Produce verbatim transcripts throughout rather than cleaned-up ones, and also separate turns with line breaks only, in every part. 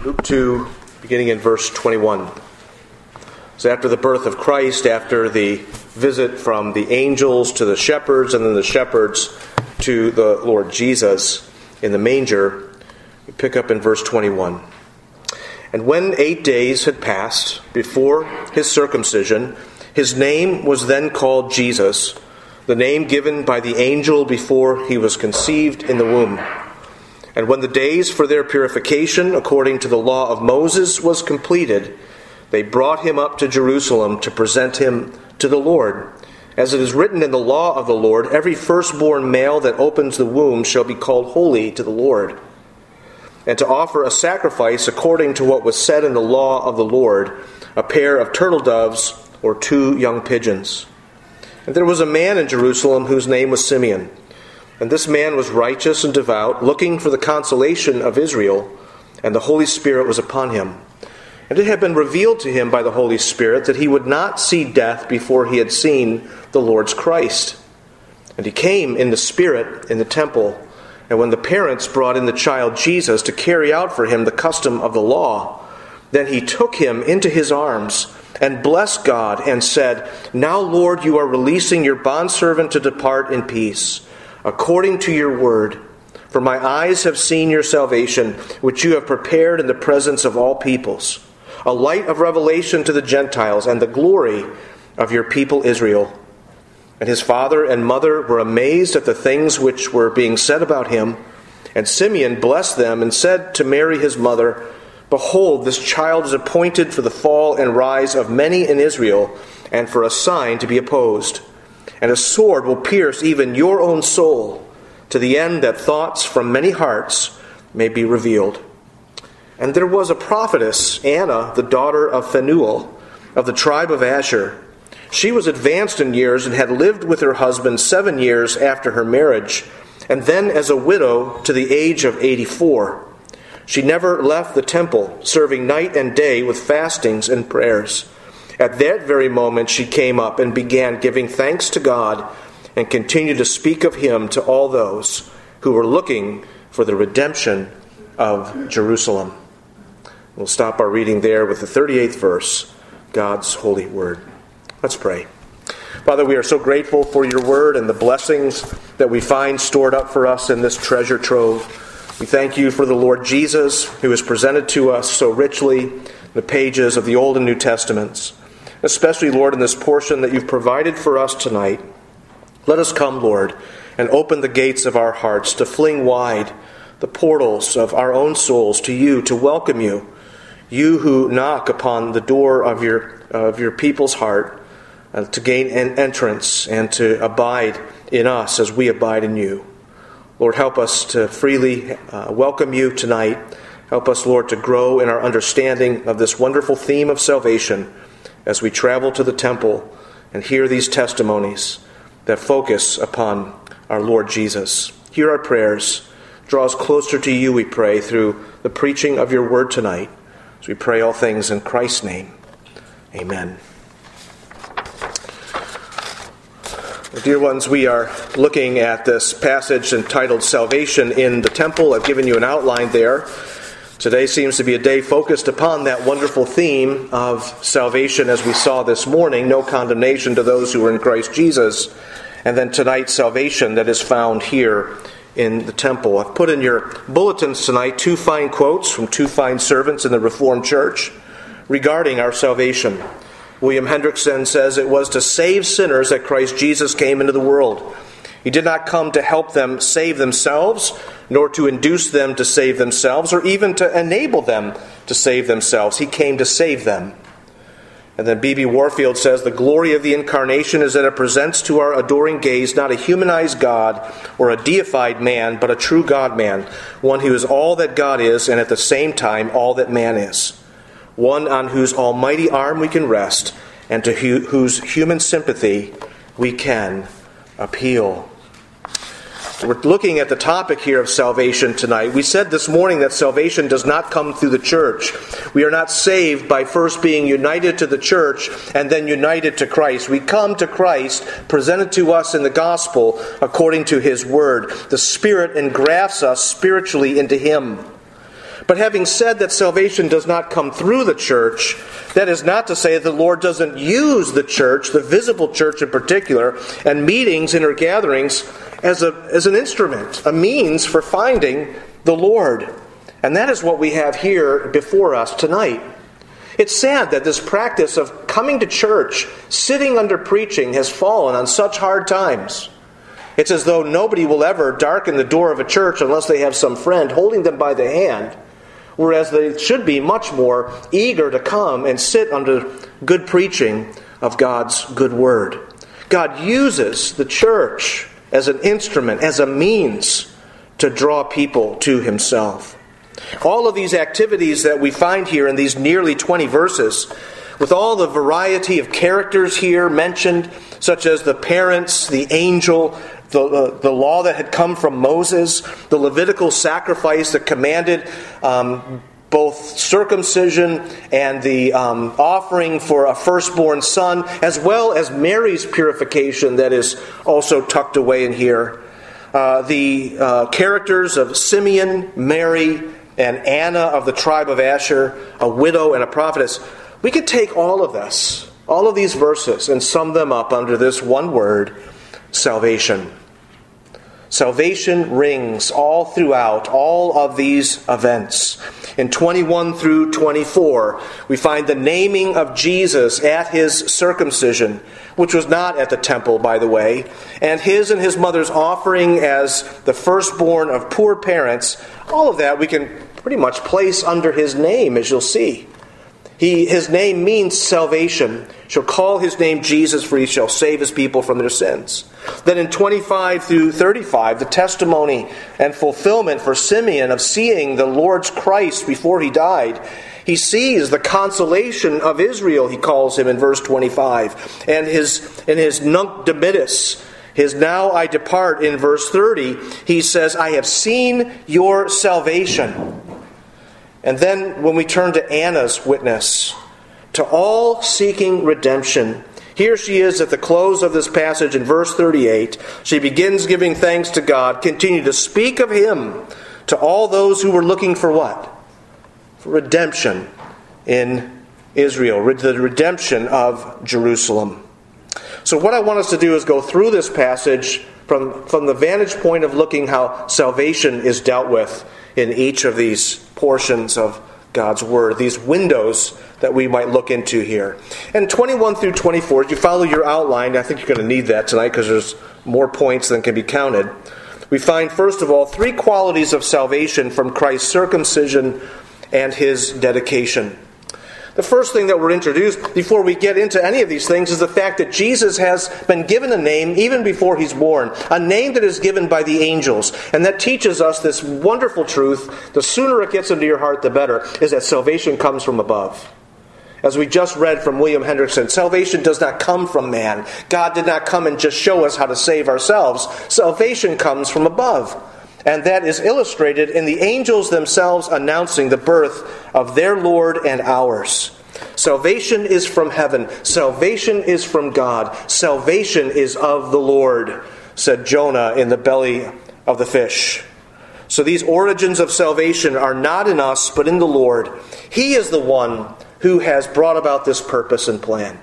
Luke two, beginning in verse twenty-one. So after the birth of Christ, after the visit from the angels to the shepherds, and then the shepherds to the Lord Jesus in the manger, we pick up in verse twenty-one. And when eight days had passed before his circumcision, his name was then called Jesus, the name given by the angel before he was conceived in the womb. And when the days for their purification, according to the law of Moses, was completed, they brought him up to Jerusalem to present him to the Lord. As it is written in the law of the Lord, every firstborn male that opens the womb shall be called holy to the Lord. And to offer a sacrifice according to what was said in the law of the Lord, a pair of turtle doves or two young pigeons. And there was a man in Jerusalem whose name was Simeon. And this man was righteous and devout, looking for the consolation of Israel, and the Holy Spirit was upon him. And it had been revealed to him by the Holy Spirit that he would not see death before he had seen the Lord's Christ. And he came in the Spirit in the temple, and when the parents brought in the child Jesus to carry out for him the custom of the law, then he took him into his arms and blessed God and said, "Now, Lord, you are releasing your bondservant to depart in peace, according to your word. For my eyes have seen your salvation, which you have prepared in the presence of all peoples, a light of revelation to the Gentiles and the glory of your people Israel." And his father and mother were amazed at the things which were being said about him. And Simeon blessed them and said to Mary his mother, "Behold, this child is appointed for the fall and rise of many in Israel, and for a sign to be opposed. And a sword will pierce even your own soul, to the end that thoughts from many hearts may be revealed." And there was a prophetess, Anna, the daughter of Phanuel, of the tribe of Asher. She was advanced in years and had lived with her husband seven years after her marriage, and then as a widow to the age of eighty-four. She never left the temple, serving night and day with fastings and prayers. At that very moment she came up and began giving thanks to God and continued to speak of him to all those who were looking for the redemption of Jerusalem. We'll stop our reading there with the thirty-eighth verse, God's holy word. Let's pray. Father, we are so grateful for your word and the blessings that we find stored up for us in this treasure trove. We thank you for the Lord Jesus, who is presented to us so richly in the pages of the Old and New Testaments. Especially, Lord, in this portion that you've provided for us tonight. Let us come, Lord, and open the gates of our hearts to fling wide the portals of our own souls to you, to welcome you. You who knock upon the door of your of your people's heart, uh, to gain an entrance and to abide in us as we abide in you. Lord, help us to freely uh, welcome you tonight. Help us, Lord, to grow in our understanding of this wonderful theme of salvation as we travel to the temple and hear these testimonies that focus upon our Lord Jesus. Hear our prayers. Draw us closer to you, we pray, through the preaching of your word tonight. As we pray all things in Christ's name. Amen. Well, dear ones, we are looking at this passage entitled Salvation in the Temple. I've given you an outline there. Today seems to be a day focused upon that wonderful theme of salvation as we saw this morning, no condemnation to those who are in Christ Jesus. And then tonight, salvation that is found here in the temple. I've put in your bulletins tonight two fine quotes from two fine servants in the Reformed Church regarding our salvation. William Hendrickson says it was to save sinners that Christ Jesus came into the world. He did not come to help them save themselves, nor to induce them to save themselves, or even to enable them to save themselves. He came to save them. And then B B Warfield says, the glory of the incarnation is that it presents to our adoring gaze not a humanized God or a deified man, but a true God-man, one who is all that God is and at the same time all that man is, one on whose almighty arm we can rest and to hu- whose human sympathy we can appeal. We're looking at the topic here of salvation tonight. We said this morning that salvation does not come through the church. We are not saved by first being united to the church and then united to Christ. We come to Christ, presented to us in the gospel according to his word. The Spirit engrafts us spiritually into him. But having said that salvation does not come through the church, that is not to say that the Lord doesn't use the church, the visible church in particular, and meetings and her gatherings as a as an instrument, a means for finding the Lord. And that is what we have here before us tonight. It's sad that this practice of coming to church, sitting under preaching, has fallen on such hard times. It's as though nobody will ever darken the door of a church unless they have some friend holding them by the hand, whereas they should be much more eager to come and sit under good preaching of God's good word. God uses the church as an instrument, as a means to draw people to himself. All of these activities that we find here in these nearly twenty verses, with all the variety of characters here mentioned, such as the parents, the angel, the, uh, the law that had come from Moses, the Levitical sacrifice that commanded um, both circumcision and the um, offering for a firstborn son, as well as Mary's purification that is also tucked away in here. Uh, the uh, characters of Simeon, Mary, and Anna of the tribe of Asher, a widow and a prophetess. We could take all of this, all of these verses, and sum them up under this one word, salvation. Salvation rings all throughout all of these events. In twenty-one through twenty-four, we find the naming of Jesus at his circumcision, which was not at the temple, by the way, and his and his mother's offering as the firstborn of poor parents. All of that we can pretty much place under his name, as you'll see. He, his name means salvation. Shall call his name Jesus, for he shall save his people from their sins. Then in twenty-five through thirty-five, the testimony and fulfillment for Simeon of seeing the Lord's Christ before he died. He sees the consolation of Israel, he calls him in verse twenty-five. And his, in his Nunc Dimittis, his now I depart in verse thirty, he says, I have seen your salvation. And then when we turn to Anna's witness, to all seeking redemption, here she is at the close of this passage in verse thirty-eight. She begins giving thanks to God, continue to speak of him to all those who were looking for what? For redemption in Israel, the redemption of Jerusalem. So what I want us to do is go through this passage from, from the vantage point of looking how salvation is dealt with in each of these portions of God's Word, these windows that we might look into here. And twenty-one through twenty-four, if you follow your outline, I think you're going to need that tonight because there's more points than can be counted. We find, first of all, three qualities of salvation from Christ's circumcision and his dedication. The first thing that we're introduced before we get into any of these things is the fact that Jesus has been given a name even before he's born, a name that is given by the angels. And that teaches us this wonderful truth. The sooner it gets into your heart, the better, is that salvation comes from above. As we just read from William Hendrickson, salvation does not come from man. God did not come and just show us how to save ourselves. Salvation comes from above. And that is illustrated in the angels themselves announcing the birth of their Lord and ours. Salvation is from heaven. Salvation is from God. Salvation is of the Lord, said Jonah in the belly of the fish. So these origins of salvation are not in us, but in the Lord. He is the one who has brought about this purpose and plan.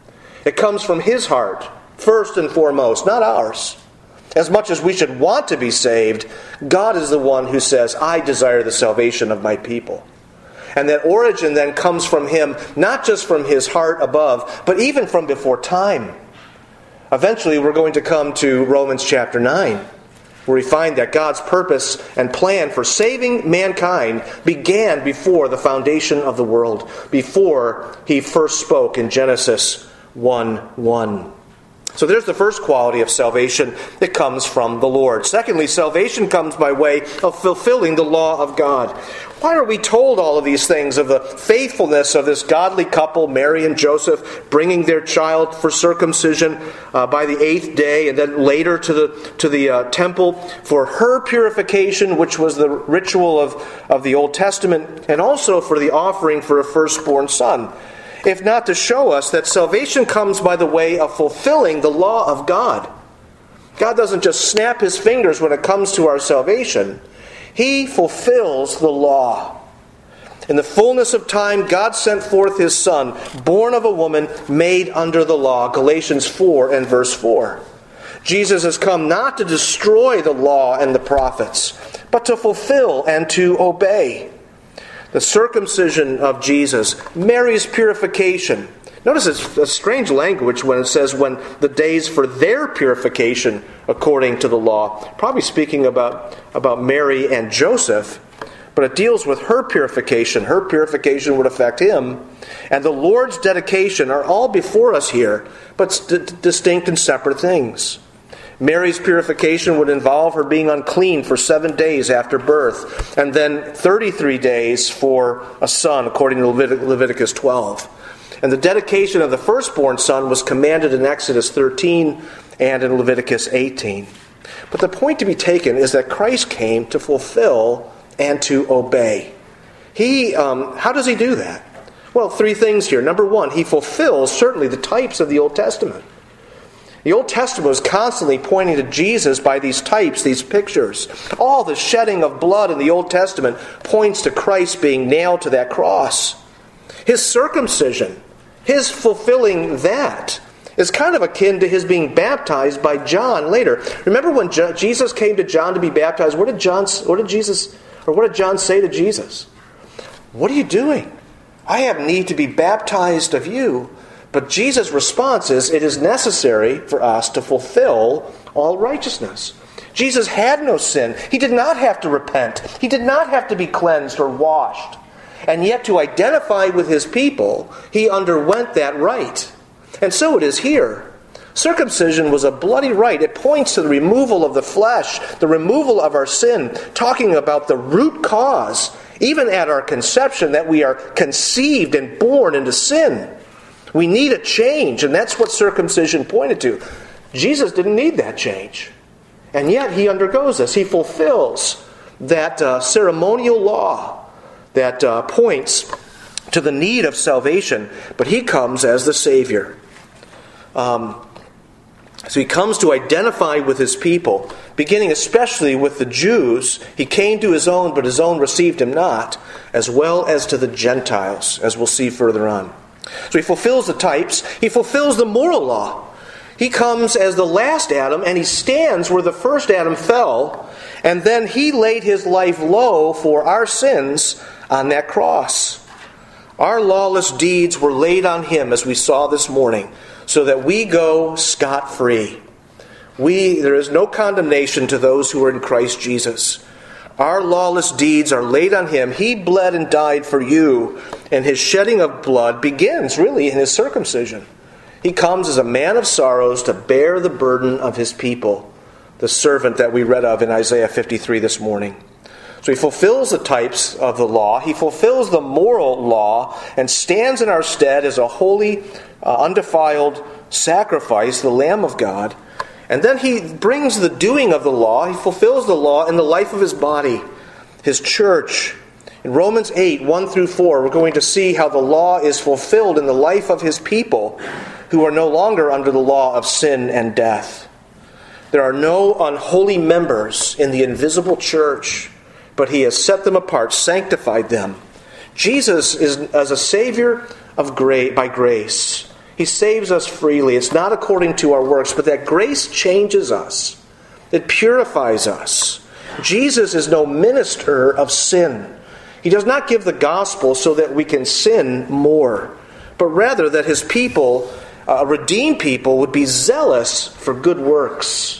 It comes from his heart, first and foremost, not ours. As much as we should want to be saved, God is the one who says, I desire the salvation of my people. And that origin then comes from him, not just from his heart above, but even from before time. Eventually we're going to come to Romans chapter nine, where we find that God's purpose and plan for saving mankind began before the foundation of the world, before he first spoke in Genesis one one. So there's the first quality of salvation. It comes from the Lord. Secondly, salvation comes by way of fulfilling the law of God. Why are we told all of these things of the faithfulness of this godly couple, Mary and Joseph, bringing their child for circumcision uh, by the eighth day, and then later to the to the uh, temple for her purification, which was the ritual of, of the Old Testament, and also for the offering for a firstborn son? If not to show us that salvation comes by the way of fulfilling the law of God. God doesn't just snap his fingers when it comes to our salvation. He fulfills the law. In the fullness of time, God sent forth his Son, born of a woman, made under the law. Galatians four and verse four. Jesus has come not to destroy the law and the prophets, but to fulfill and to obey. The circumcision of Jesus, Mary's purification. Notice it's a strange language when it says when the days for their purification according to the law. Probably speaking about, about Mary and Joseph, but it deals with her purification. Her purification would affect him. And the Lord's dedication are all before us here, but st- distinct and separate things. Mary's purification would involve her being unclean for seven days after birth, and then thirty-three days for a son, according to Levit- Leviticus twelve. And the dedication of the firstborn son was commanded in Exodus thirteen and in Leviticus eighteen. But the point to be taken is that Christ came to fulfill and to obey. He, um, how does he do that? Well, three things here. Number one, he fulfills certainly the types of the Old Testament. The Old Testament was constantly pointing to Jesus by these types, these pictures. All the shedding of blood in the Old Testament points to Christ being nailed to that cross. His circumcision, his fulfilling that, is kind of akin to his being baptized by John later. Remember when Jo- Jesus came to John to be baptized? What did John? What did Jesus? Or what did John say to Jesus? What are you doing? I have need to be baptized of you. But Jesus' response is, it is necessary for us to fulfill all righteousness. Jesus had no sin. He did not have to repent. He did not have to be cleansed or washed. And yet to identify with his people, he underwent that rite. And so it is here. Circumcision was a bloody rite. It points to the removal of the flesh, the removal of our sin, talking about the root cause, even at our conception, that we are conceived and born into sin. We need a change, and that's what circumcision pointed to. Jesus didn't need that change. And yet he undergoes this. He fulfills that uh, ceremonial law that uh, points to the need of salvation, but he comes as the Savior. Um, so he comes to identify with his people, beginning especially with the Jews. He came to his own, but his own received him not, as well as to the Gentiles, as we'll see further on. So he fulfills the types. He fulfills the moral law. He comes as the last Adam, and he stands where the first Adam fell, and then he laid his life low for our sins on that cross. Our lawless deeds were laid on him, as we saw this morning, so that we go scot-free. We, there is no condemnation to those who are in Christ Jesus. Our lawless deeds are laid on him. He bled and died for you. And his shedding of blood begins really in his circumcision. He comes as a man of sorrows to bear the burden of his people, the servant that we read of in Isaiah fifty-three this morning. So he fulfills the types of the law. He fulfills the moral law and stands in our stead as a holy, uh, undefiled sacrifice, the Lamb of God. And then he brings the doing of the law. He fulfills the law in the life of his body, his church. In Romans eight, one through four, we're going to see how the law is fulfilled in the life of his people who are no longer under the law of sin and death. There are no unholy members in the invisible church, but he has set them apart, sanctified them. Jesus is as a Savior of grace, by grace. He saves us freely. It's not according to our works, but that grace changes us. It purifies us. Jesus is no minister of sin. He does not give the gospel so that we can sin more, but rather that his people, uh, redeemed people, would be zealous for good works.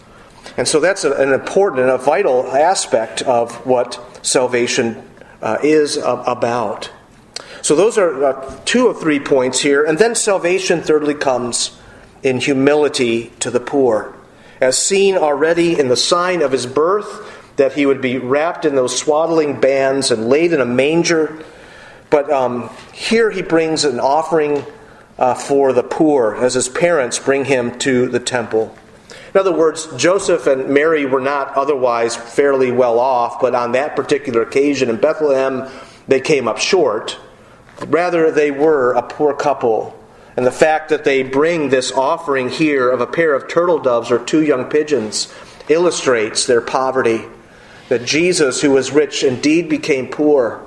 And so that's a, an important and a vital aspect of what salvation uh, is uh, about. So those are uh, two of three points here. And then salvation, thirdly, comes in humility to the poor. As seen already in the sign of his birth, that he would be wrapped in those swaddling bands and laid in a manger. But um, here he brings an offering uh, for the poor, as his parents bring him to the temple. In other words, Joseph and Mary were not otherwise fairly well off, but on that particular occasion in Bethlehem, they came up short. Rather, they were a poor couple. And the fact that they bring this offering here of a pair of turtle doves or two young pigeons illustrates their poverty. That Jesus, who was rich, indeed became poor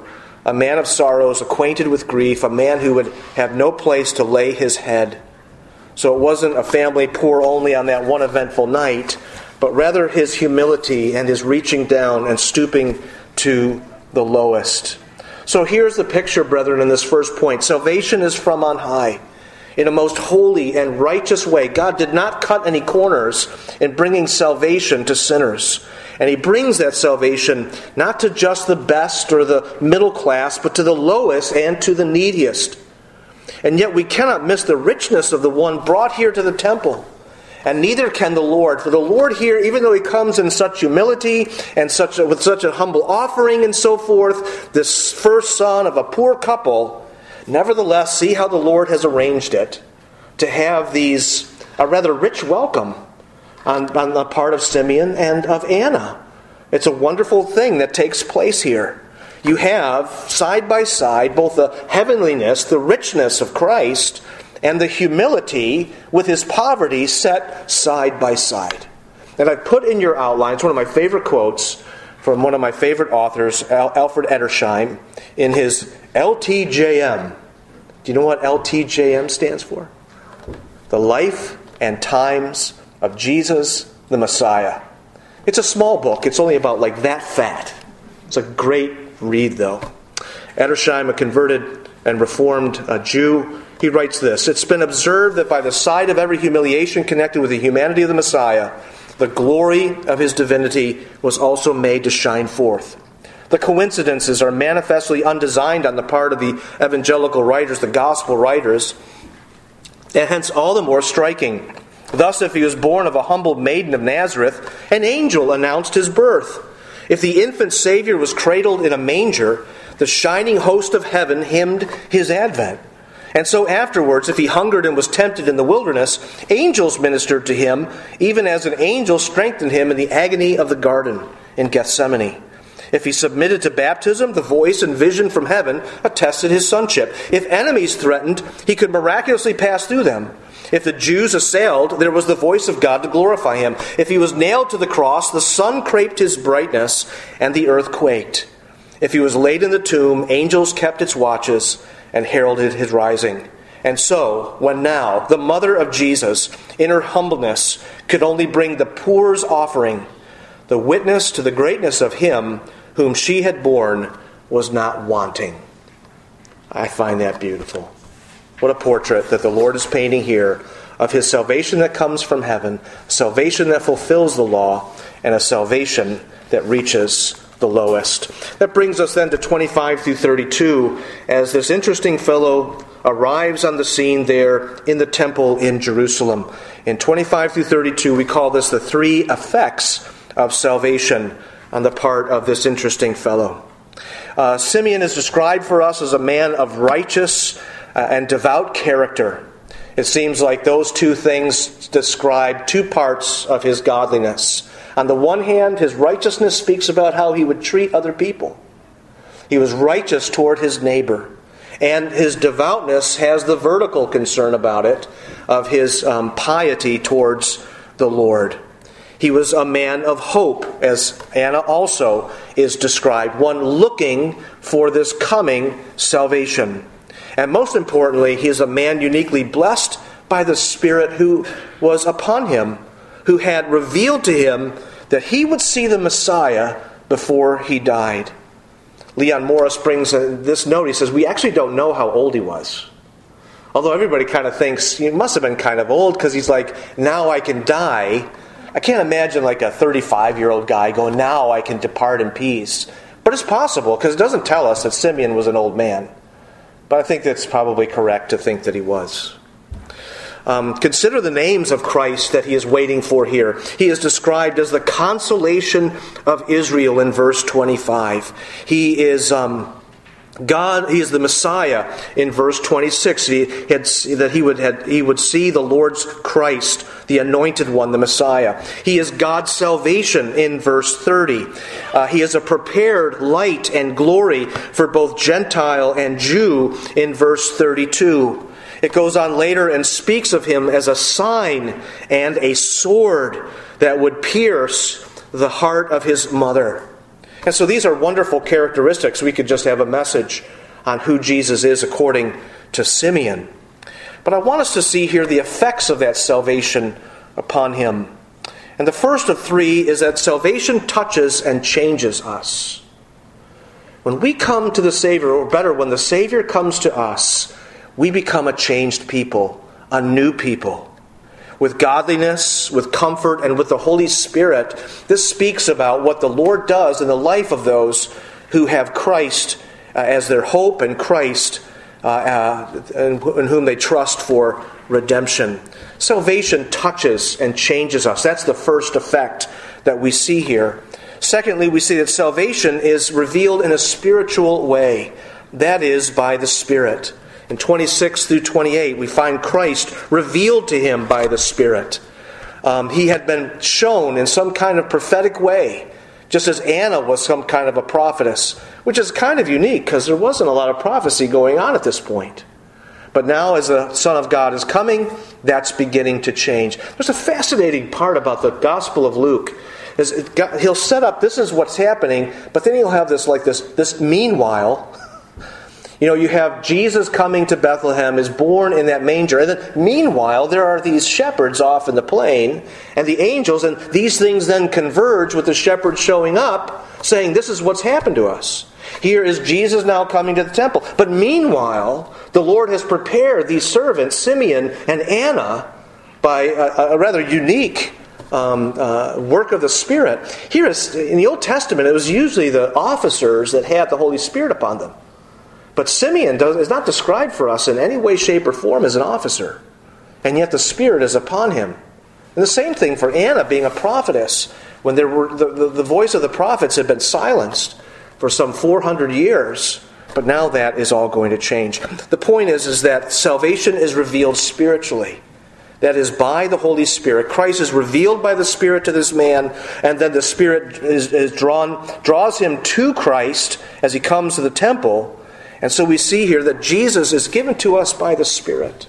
a man of sorrows, acquainted with grief, a man who would have no place to lay his head. So it wasn't a family poor only on that one eventful night, but rather his humility and his reaching down and stooping to the lowest. So here's the picture, brethren, in this first point. Salvation is from on high. In a most holy and righteous way, God did not cut any corners in bringing salvation to sinners. And he brings that salvation not to just the best or the middle class, but to the lowest and to the neediest. And yet we cannot miss the richness of the one brought here to the temple. And neither can the Lord. For the Lord here, even though he comes in such humility and such a, with such a humble offering and so forth, this first son of a poor couple, nevertheless, see how the Lord has arranged it to have these, a rather rich welcome on, on the part of Simeon and of Anna. It's a wonderful thing that takes place here. You have, side by side, both the heavenliness, the richness of Christ, and the humility with his poverty set side by side. And I put in your outlines one of my favorite quotes from one of my favorite authors, Alfred Edersheim, in his L T J M. Do you know what L T J M stands for? The Life and Times of Jesus the Messiah. It's a small book. It's only about like that fat. It's a great read, though. Edersheim, a converted and reformed uh, Jew, he writes this: "It's been observed that by the side of every humiliation connected with the humanity of the Messiah, the glory of his divinity was also made to shine forth. The coincidences are manifestly undesigned on the part of the evangelical writers, the gospel writers, and hence all the more striking. Thus, if he was born of a humble maiden of Nazareth, an angel announced his birth. If the infant Savior was cradled in a manger, the shining host of heaven hymned his advent. And so afterwards, if he hungered and was tempted in the wilderness, angels ministered to him, even as an angel strengthened him in the agony of the garden in Gethsemane. If he submitted to baptism, the voice and vision from heaven attested his sonship. If enemies threatened, he could miraculously pass through them. If the Jews assailed, there was the voice of God to glorify him. If he was nailed to the cross, the sun craped his brightness, and the earth quaked. If he was laid in the tomb, angels kept its watches and heralded his rising. And so, when now the mother of Jesus, in her humbleness, could only bring the poor's offering, the witness to the greatness of him whom she had borne was not wanting." I find that beautiful. What a portrait that the Lord is painting here of his salvation that comes from heaven, salvation that fulfills the law, and a salvation that reaches the lowest. That brings us then to twenty-five through thirty-two, as this interesting fellow arrives on the scene there in the temple in Jerusalem. In twenty-five through thirty-two, we call this the three effects of salvation on the part of this interesting fellow. Uh, Simeon is described for us as a man of righteous uh, and devout character. It seems like those two things describe two parts of his godliness. On the one hand, his righteousness speaks about how he would treat other people. He was righteous toward his neighbor. And his devoutness has the vertical concern about it of his um, piety towards the Lord. He was a man of hope, as Anna also is described, one looking for this coming salvation. And most importantly, he is a man uniquely blessed by the Spirit who was upon him, who had revealed to him that he would see the Messiah before he died. Leon Morris brings this note. He says, we actually don't know how old he was. Although everybody kind of thinks he must have been kind of old because he's like, now I can die. I can't imagine like a thirty-five-year-old guy going, now I can depart in peace. But it's possible because it doesn't tell us that Simeon was an old man. But I think that's probably correct to think that he was. Um, consider the names of Christ that he is waiting for here. He is described as the consolation of Israel in verse twenty-five. He is um, God. He is the Messiah in verse twenty-six. He had that he would had, he would see the Lord's Christ, the Anointed One, the Messiah. He is God's salvation in verse thirty. Uh, he is a prepared light and glory for both Gentile and Jew in verse thirty-two. It goes on later and speaks of him as a sign and a sword that would pierce the heart of his mother. And so these are wonderful characteristics. We could just have a message on who Jesus is according to Simeon. But I want us to see here the effects of that salvation upon him. And the first of three is that salvation touches and changes us. When we come to the Savior, or better, when the Savior comes to us, we become a changed people, a new people. With godliness, with comfort, and with the Holy Spirit, this speaks about what the Lord does in the life of those who have Christ uh, as their hope, and Christ uh, uh, in, in whom they trust for redemption. Salvation touches and changes us. That's the first effect that we see here. Secondly, we see that salvation is revealed in a spiritual way. That is, by the Spirit. In twenty-six through twenty-eight, we find Christ revealed to him by the Spirit. Um, he had been shown in some kind of prophetic way, just as Anna was some kind of a prophetess, which is kind of unique because there wasn't a lot of prophecy going on at this point. But now, as the Son of God is coming, that's beginning to change. There's a fascinating part about the Gospel of Luke. Is it got, he'll set up, this is what's happening, but then he'll have this like this, this meanwhile. You know, you have Jesus coming to Bethlehem, is born in that manger. And then meanwhile, there are these shepherds off in the plain, and the angels, and these things then converge with the shepherds showing up, saying, this is what's happened to us. Here is Jesus now coming to the temple. But meanwhile, the Lord has prepared these servants, Simeon and Anna, by a, a rather unique um, uh, work of the Spirit. Here is, in the Old Testament, it was usually the officers that had the Holy Spirit upon them. But Simeon does, is not described for us in any way, shape, or form as an officer. And yet the Spirit is upon him. And the same thing for Anna being a prophetess. When there were the, the, the voice of the prophets had been silenced for some four hundred years. But now that is all going to change. The point is, is that salvation is revealed spiritually. That is, by the Holy Spirit. Christ is revealed by the Spirit to this man, and then the Spirit is, is drawn, draws him to Christ as he comes to the temple. And so we see here that Jesus is given to us by the Spirit.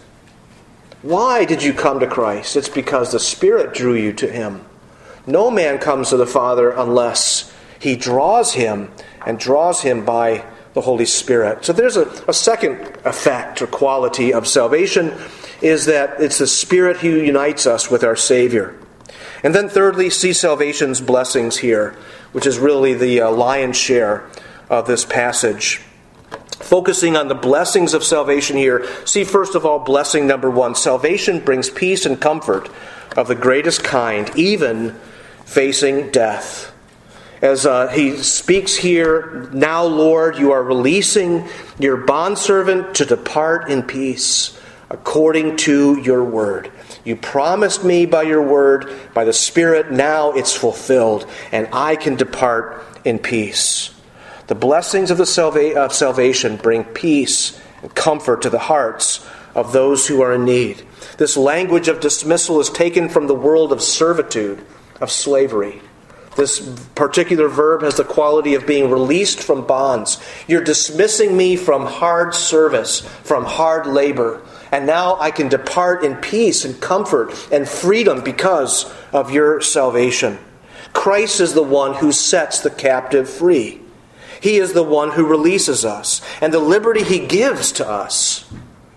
Why did you come to Christ? It's because the Spirit drew you to him. No man comes to the Father unless he draws him, and draws him by the Holy Spirit. So there's a, a second effect or quality of salvation, is that it's the Spirit who unites us with our Savior. And then thirdly, see salvation's blessings here, which is really the uh, lion's share of this passage. Focusing on the blessings of salvation here, see first of all blessing number one. Salvation brings peace and comfort of the greatest kind, even facing death. As uh, he speaks here, now, Lord, you are releasing your bondservant to depart in peace according to your word. You promised me by your word, by the Spirit, now it's fulfilled, and I can depart in peace. The blessings of the salva- of salvation bring peace and comfort to the hearts of those who are in need. This language of dismissal is taken from the world of servitude, of slavery. This particular verb has the quality of being released from bonds. You're dismissing me from hard service, from hard labor, and now I can depart in peace and comfort and freedom because of your salvation. Christ is the one who sets the captive free. He is the one who releases us. And the liberty he gives to us,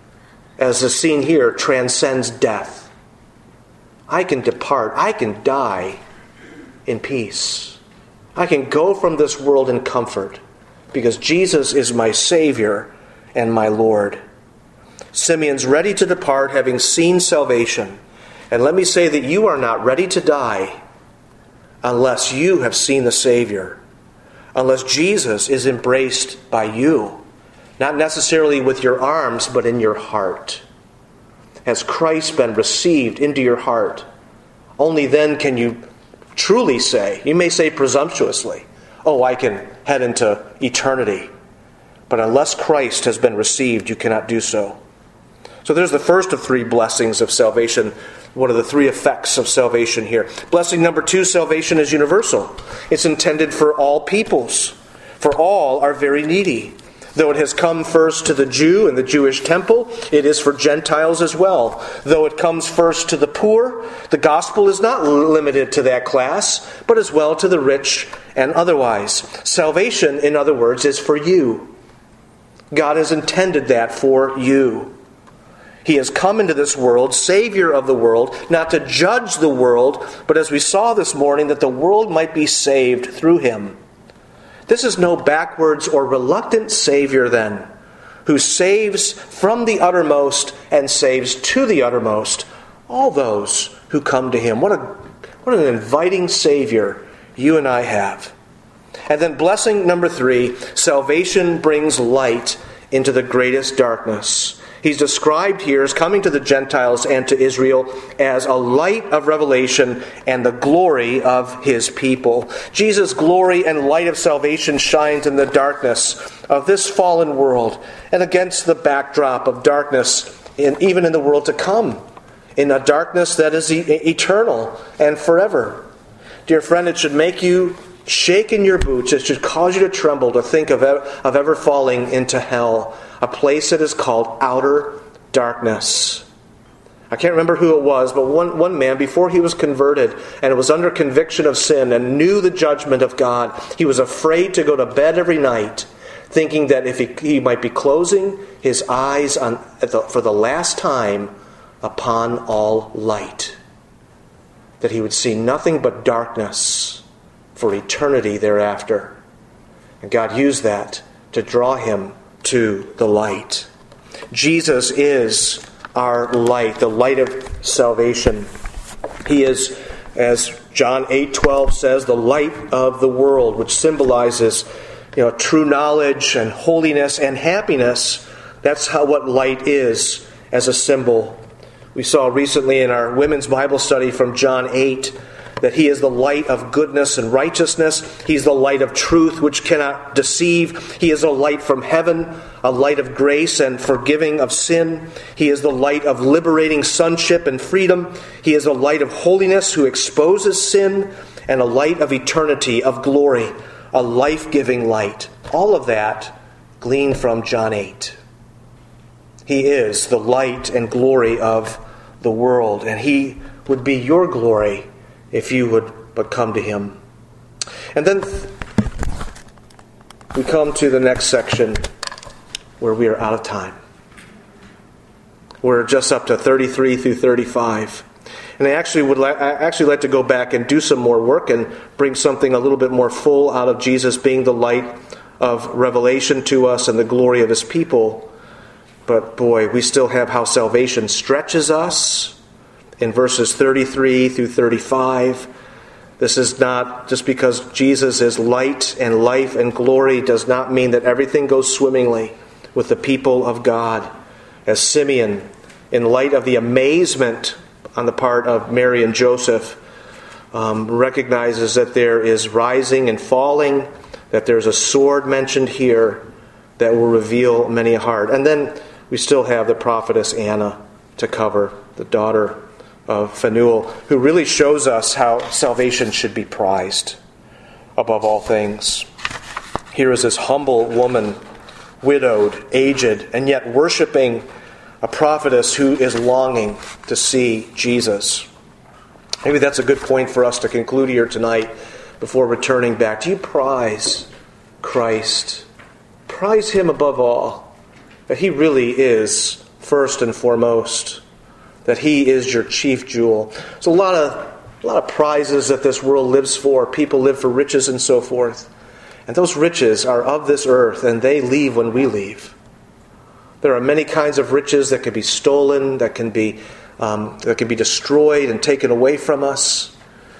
as is seen here, transcends death. I can depart. I can die in peace. I can go from this world in comfort because Jesus is my Savior and my Lord. Simeon's ready to depart, having seen salvation. And let me say that you are not ready to die unless you have seen the Savior. Unless Jesus is embraced by you, not necessarily with your arms, but in your heart. Has Christ been received into your heart? Only then can you truly say, you may say presumptuously, oh, I can head into eternity. But unless Christ has been received, you cannot do so. So there's the first of three blessings of salvation. What are the three effects of salvation here? Blessing number two, salvation is universal. It's intended for all peoples. For all are very needy. Though it has come first to the Jew and the Jewish temple, it is for Gentiles as well. Though it comes first to the poor, the gospel is not limited to that class, but as well to the rich and otherwise. Salvation, in other words, is for you. God has intended that for you. He has come into this world, Savior of the world, not to judge the world, but as we saw this morning, that the world might be saved through him. This is no backwards or reluctant Savior, then, who saves from the uttermost and saves to the uttermost all those who come to him. What a what an inviting Savior you and I have. And then blessing number three, salvation brings light into the greatest darkness. He's described here as coming to the Gentiles and to Israel as a light of revelation and the glory of his people. Jesus' glory and light of salvation shines in the darkness of this fallen world and against the backdrop of darkness in, even in the world to come, in a darkness that is e- eternal and forever. Dear friend, it should make you shake in your boots. It should cause you to tremble to think of, of ever falling into hell, a place that is called outer darkness. I can't remember who it was, but one, one man, before he was converted and was under conviction of sin and knew the judgment of God, he was afraid to go to bed every night, thinking that if he, he might be closing his eyes on, the, for the last time upon all light, that he would see nothing but darkness for eternity thereafter. And God used that to draw him to the light. Jesus is our light, the light of salvation. He is, as John eight twelve says, the light of the world, which symbolizes, you know, true knowledge and holiness and happiness. That's how what light is as a symbol. We saw recently in our women's Bible study from John eight that he is the light of goodness and righteousness. He's the light of truth which cannot deceive. He is a light from heaven, a light of grace and forgiving of sin. He is the light of liberating sonship and freedom. He is a light of holiness who exposes sin, and a light of eternity, of glory, a life-giving light. All of that gleaned from John eight. He is the light and glory of the world, and he would be your glory if you would but come to him. And then we come to the next section where we are out of time. We're just up to thirty-three through thirty-five. And I actually would li- I actually like to go back and do some more work and bring something a little bit more full out of Jesus being the light of revelation to us and the glory of his people. But boy, we still have how salvation stretches us in verses thirty-three through thirty-five. This is not just because Jesus is light and life and glory does not mean that everything goes swimmingly with the people of God. As Simeon, in light of the amazement on the part of Mary and Joseph, um, recognizes that there is rising and falling, that there's a sword mentioned here that will reveal many a heart. And then we still have the prophetess Anna to cover, the daughter of Phanuel, who really shows us how salvation should be prized above all things. Here is this humble woman, widowed, aged, and yet worshiping a prophetess who is longing to see Jesus. Maybe that's a good point for us to conclude here tonight before returning back. Do you prize Christ? Prize him above all, that he really is first and foremost, that he is your chief jewel. There's a lot of a lot of prizes that this world lives for. People live for riches and so forth. And those riches are of this earth, and they leave when we leave. There are many kinds of riches that can be stolen, that can be um, that can be destroyed and taken away from us.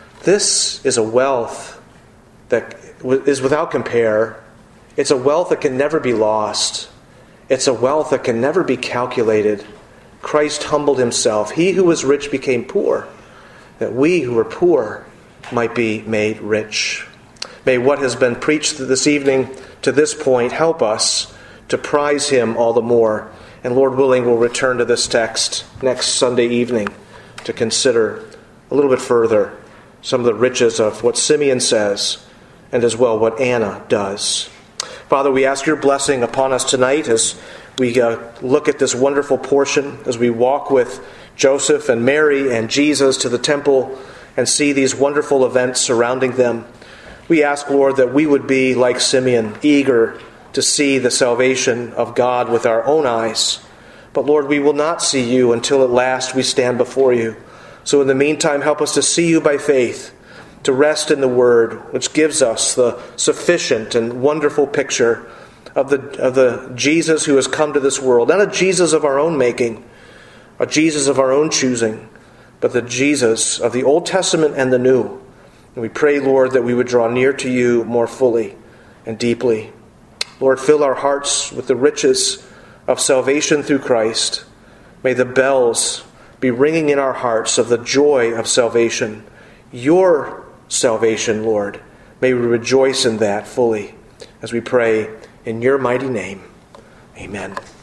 This is a wealth that is without compare. It's a wealth that can never be lost. It's a wealth that can never be calculated. Christ humbled himself. He who was rich became poor, that we who are poor might be made rich. May what has been preached this evening to this point help us to prize him all the more. And Lord willing, we'll return to this text next Sunday evening to consider a little bit further some of the riches of what Simeon says and as well what Anna does. Father, we ask your blessing upon us tonight as we uh, look at this wonderful portion, as we walk with Joseph and Mary and Jesus to the temple and see these wonderful events surrounding them. We ask, Lord, that we would be like Simeon, eager to see the salvation of God with our own eyes. But Lord, we will not see you until at last we stand before you. So in the meantime, help us to see you by faith, to rest in the Word, which gives us the sufficient and wonderful picture of the, of the Jesus who has come to this world. Not a Jesus of our own making, a Jesus of our own choosing, but the Jesus of the Old Testament and the New. And we pray, Lord, that we would draw near to you more fully and deeply. Lord, fill our hearts with the riches of salvation through Christ. May the bells be ringing in our hearts of the joy of salvation. Your salvation, Lord. May we rejoice in that fully as we pray in your mighty name. Amen.